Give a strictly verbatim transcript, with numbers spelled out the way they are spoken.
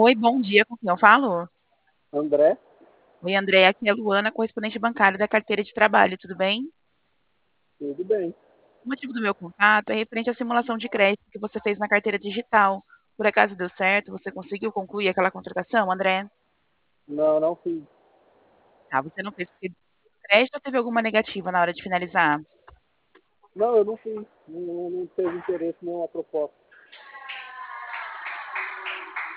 Oi, bom dia, com quem eu falo? André, Oi, André, aqui é a Luana, correspondente bancária da carteira de trabalho, tudo bem? tudo bem? O motivo do meu contato é referente à simulação de crédito que você fez na carteira digital. Por acaso deu certo? Você conseguiu concluir aquela contratação, André? Não, não fiz. Ah, você não fez porque deu crédito ou teve alguma negativa na hora de finalizar? Não, eu não fiz. Não, não teve interesse nenhuma proposta.